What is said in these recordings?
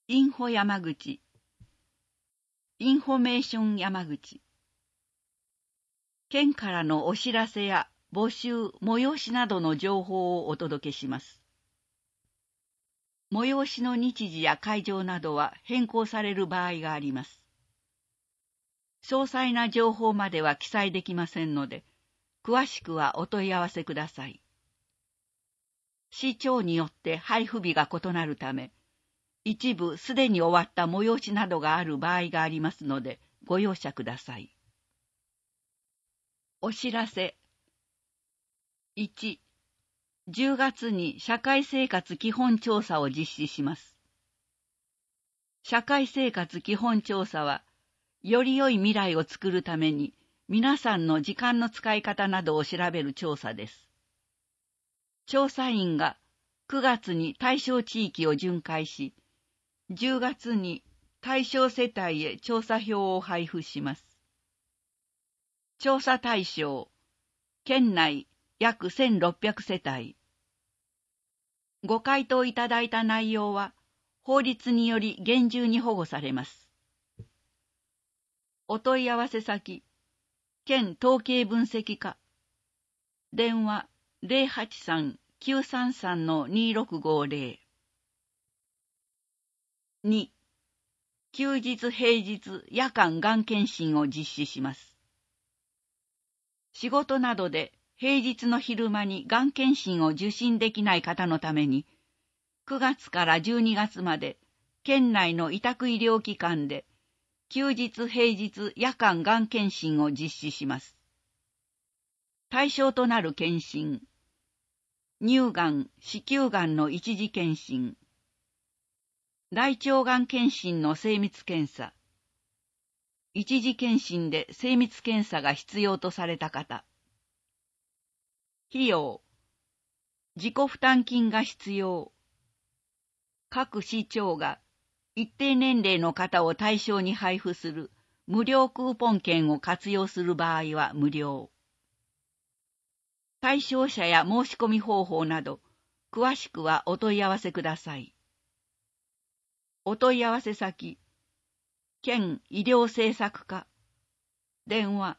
インフォ山口、インフォメーション山口。県からのお知らせや募集、催しなどの情報をお届けします。催しの日時や会場などは変更される場合があります。詳細な情報までは記載できませんので、詳しくはお問い合わせください。市町によって配布日が異なるため、一部すでに終わった催しなどがある場合がありますので、ご容赦ください。お知らせ。1、10月に社会生活基本調査を実施します。社会生活基本調査は、より良い未来を作るために、皆さんの時間の使い方などを調べる調査です。調査員が9月に対象地域を巡回し、10月に対象世帯へ調査票を配布します。調査対象、県内約1600世帯。ご回答いただいた内容は、法律により厳重に保護されます。お問い合わせ先、県統計分析課。電話083-933-2650。2、休日平日夜間がん検診を実施します。仕事などで平日の昼間にがん検診を受診できない方のために、9月から12月まで県内の委託医療機関で休日平日夜間がん検診を実施します。対象となる検診、乳がん、子宮がんの一次検診、大腸がん検診の精密検査、一次検診で精密検査が必要とされた方。費用、自己負担金が必要。各市町が一定年齢の方を対象に配布する無料クーポン券を活用する場合は無料。対象者や申し込み方法など、詳しくはお問い合わせください。お問い合わせ先、県医療政策課。電話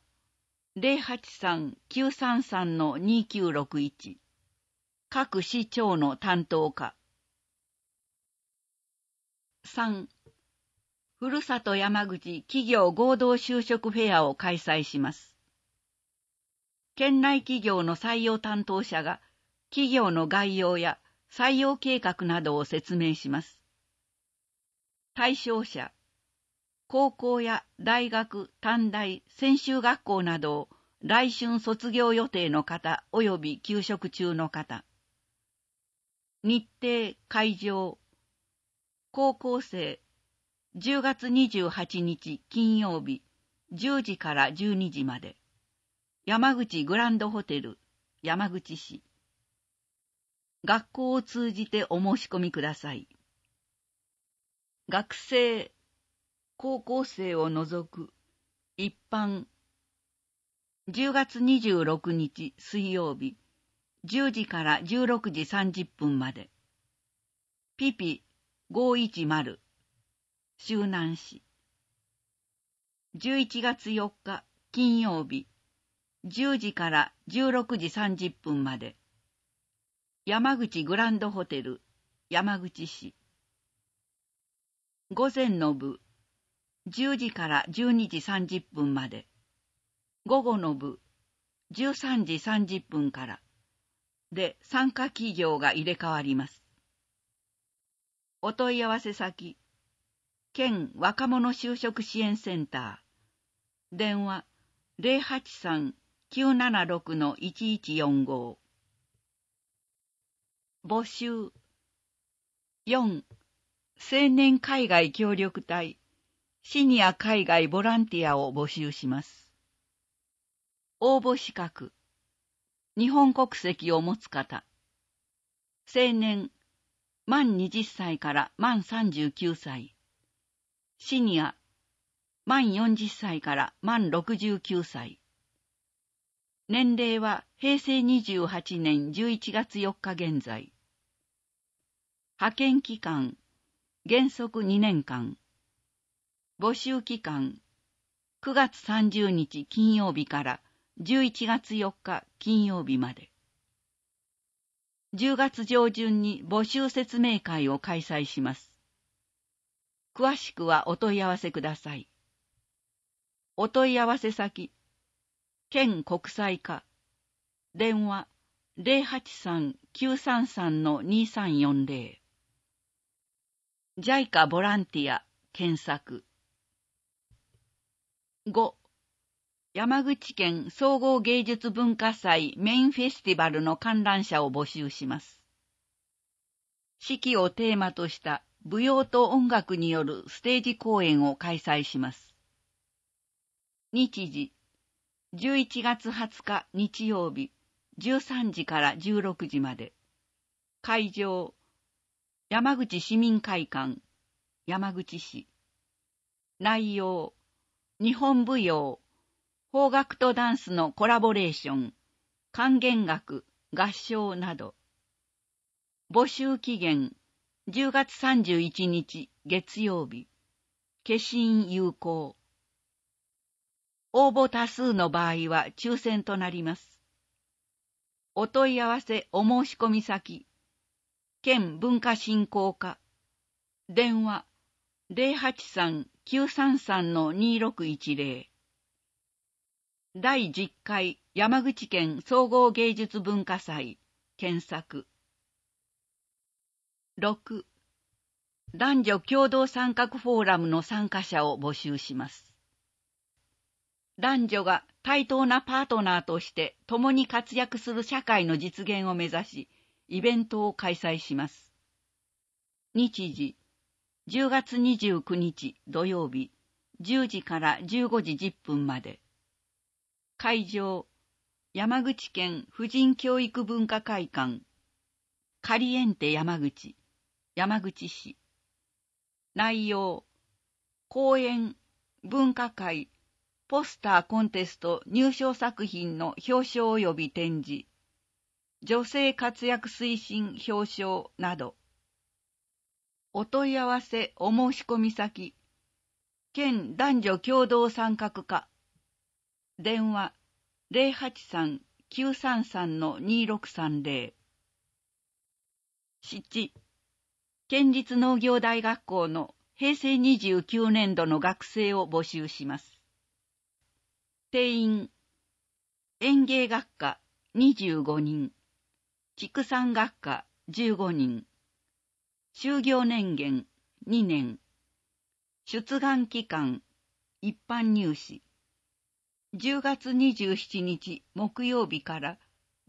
083-933-2961。各市町の担当課。3、ふるさと山口企業合同就職フェアを開催します。県内企業の採用担当者が企業の概要や採用計画などを説明します。対象者、高校や大学、短大、専修学校などを来春卒業予定の方及び休職中の方。日程、会場、高校生、10月28日金曜日、10時から12時まで。山口グランドホテル、山口市。学校を通じてお申し込みください。学生、高校生を除く、一般。10月26日水曜日、10時から16時30分まで。ピピ510、周南市。11月4日金曜日、10時から16時30分まで。山口グランドホテル、山口市。午前の部、10時から12時30分まで。午後の部、13時30分から。で、参加企業が入れ替わります。お問い合わせ先、県若者就職支援センター。電話083-976-1145。募集。4、青年海外協力隊、シニア海外ボランティアを募集します。応募資格。日本国籍を持つ方。青年、満20歳から満39歳。シニア、満40歳から満69歳。年齢は平成28年11月4日現在。派遣期間、 原則2年間。募集期間、9月30日金曜日から11月4日金曜日まで。10月上旬に募集説明会を開催します。詳しくはお問い合わせください。お問い合わせ先、県国際課、電話 083-933-2340。JICA ボランティア検索。5. 山口県総合芸術文化祭メインフェスティバルの観覧者を募集します。四季をテーマとした舞踊と音楽によるステージ公演を開催します。日時、11月20日日曜日、13時から16時まで。会場、山口市民会館、山口市。内容、日本舞踊、邦楽とダンスのコラボレーション、管弦楽、合唱など。募集期限、10月31日月曜日。消印有効。応募多数の場合は抽選となります。お問い合わせお申し込み先、県文化振興課、電話 083-933-2610。第10回山口県総合芸術文化祭検索。6. 男女共同参画フォーラムの参加者を募集します。男女が対等なパートナーとして共に活躍する社会の実現を目指し、イベントを開催します。日時、10月29日土曜日、10時から15時10分まで。会場、山口県婦人教育文化会館、カリエンテ山口、山口市。内容、講演、文化会、ポスターコンテスト入賞作品の表彰及び展示、女性活躍推進表彰など。お問い合わせお申し込み先、県男女共同参画課、電話 083-933-2630。7. 県立農業大学校の平成29年度の学生を募集します。定員、園芸学科25人、畜産学科15人、就業年限2年、出願期間、一般入試、10月27日木曜日から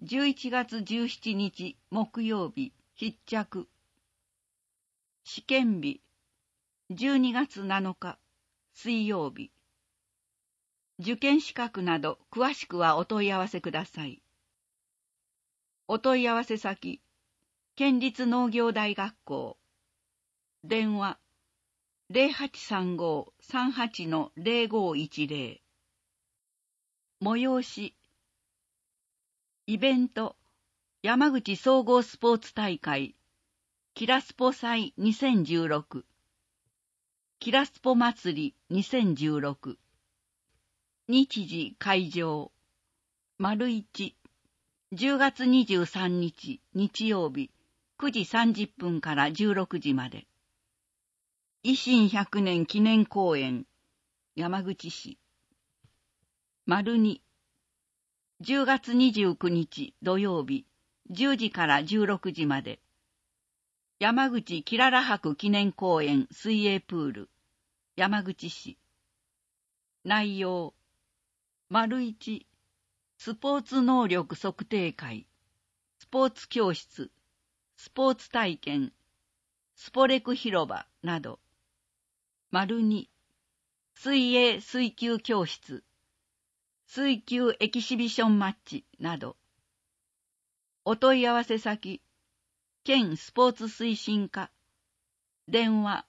11月17日木曜日必着。試験日、12月7日水曜日。受験資格など詳しくはお問い合わせください。お問い合わせ先、県立農業大学校。電話、0835-38-0510。催し、イベント、山口総合スポーツ大会、キラスポ祭2016、キラスポ祭り2016。日時会場、1、10月23日日曜日9時30分から16時まで。維新100年記念公演、山口市。2、10月29日土曜日10時から16時まで。山口きらら博記念公園水泳プール、山口市。内容、1、スポーツ能力測定会、スポーツ教室、スポーツ体験、スポレク広場など。2、水泳水球教室、水球エキシビションマッチなど。お問い合わせ先、県スポーツ推進課。電話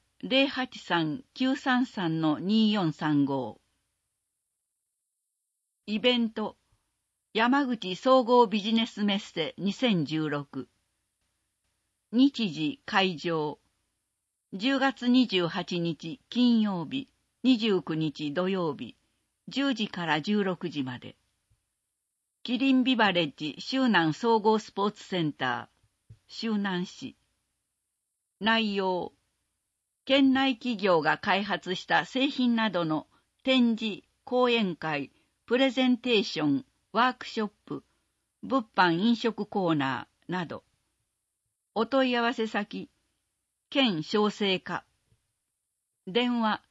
083-933-2435。イベント、山口総合ビジネスメッセ2016。日時会場、 10月28日金曜日、29日土曜日、10時から16時まで。キリンビバレッジ周南総合スポーツセンター、周南市。内容、県内企業が開発した製品などの展示、講演会、プレゼンテーション、ワークショップ、物販飲食コーナーなど。お問い合わせ先、県商成課。電話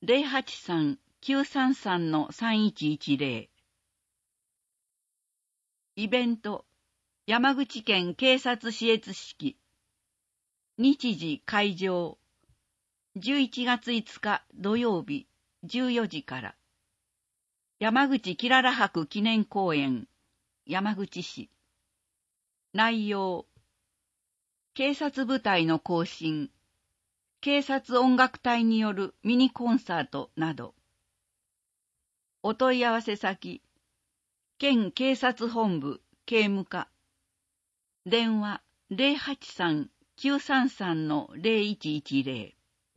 083-933-3110。イベント、山口県警察視閲式。日時会場、11月5日土曜日14時から。山口きらら博記念公園、山口市。内容、警察部隊の行進、警察音楽隊によるミニコンサートなど。お問い合わせ先、県警察本部警務課。電話 083-933-0110。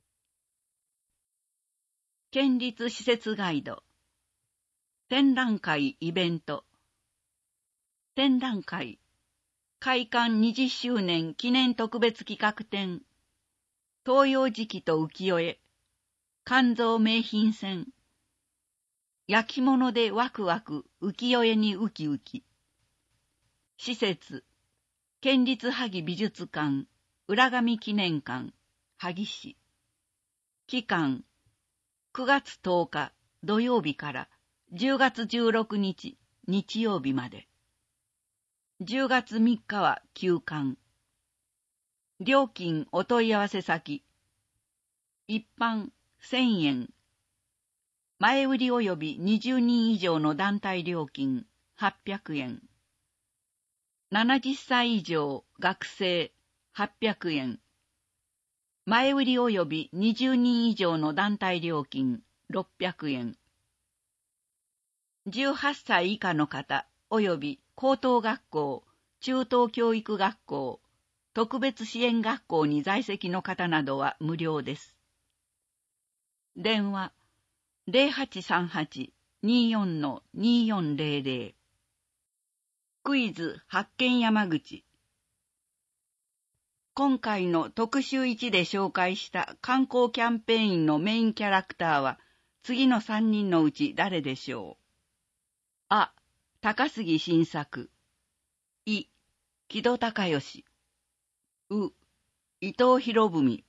県立施設ガイド。展覧会イベント。展覧会、開館20周年記念特別企画展。東洋磁器と浮世絵。肝臓名品船。焼き物でワクワク浮世絵にウキウキ。施設、県立萩美術館、浦上記念館、萩市。期間、9月10日土曜日から10月16日日曜日まで。10月3日は休館。料金お問い合わせ先。一般1000円。前売り及び20人以上の団体料金800円。70歳以上学生800円。前売り及び20人以上の団体料金600円。18歳以下の方及び高等学校、中等教育学校、特別支援学校に在籍の方などは無料です。電話 0838-24-2400。クイズ発見山口。今回の特集1で紹介した観光キャンペーンのメインキャラクターは次の3人のうち誰でしょう。あ、高杉晋作。い、木戸孝允。う、伊藤博文。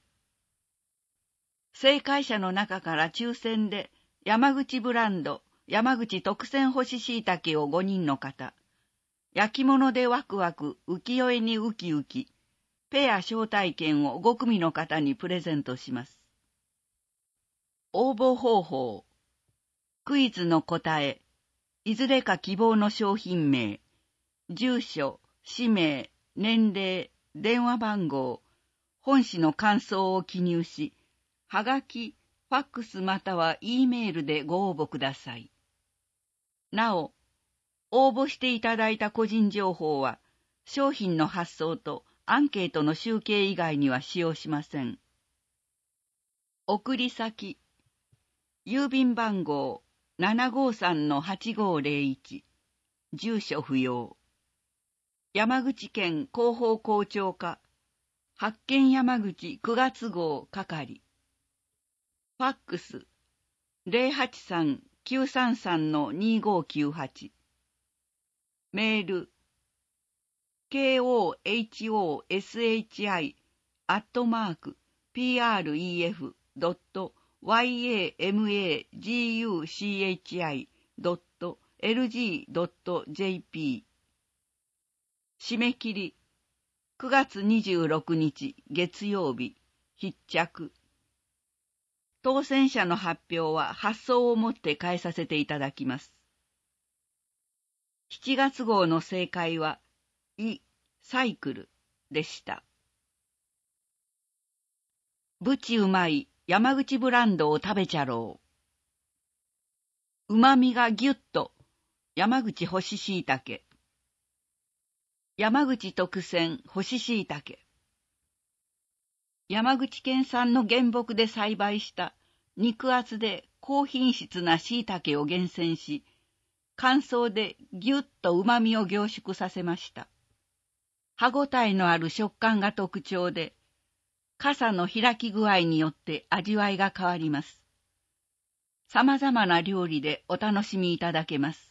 正解者の中から抽選で山口ブランド、山口特選干し椎茸を5人の方、焼き物でワクワク浮世絵にウキウキ、ペア招待券を5組の方にプレゼントします。応募方法。クイズの答え、いずれか希望の商品名、住所、氏名、年齢、電話番号、本誌の感想を記入し、はがき、ファックスまたは E メールでご応募ください。なお、応募していただいた個人情報は、商品の発送とアンケートの集計以外には使用しません。送り先、郵便番号 753-8501、住所不要。山口県広報校長課、発見山口9月号係。ファックス 083-933-2598。メール kohoupref.yamaguchi.lg.jp。 締め切り9月26日月曜日必着。当選者の発表は発送をもって返させていただきます。7月号の正解は、サイクルでした。ぶちうまい山口ブランドを食べちゃろう。うまみがぎゅっと山口干し椎茸。山口特選干し椎茸。 山口県産の原木で栽培した肉厚で高品質な椎茸を厳選し、乾燥でぎゅっと旨味を凝縮させました。歯ごたえのある食感が特徴で、傘の開き具合によって味わいが変わります。様々な料理でお楽しみいただけます。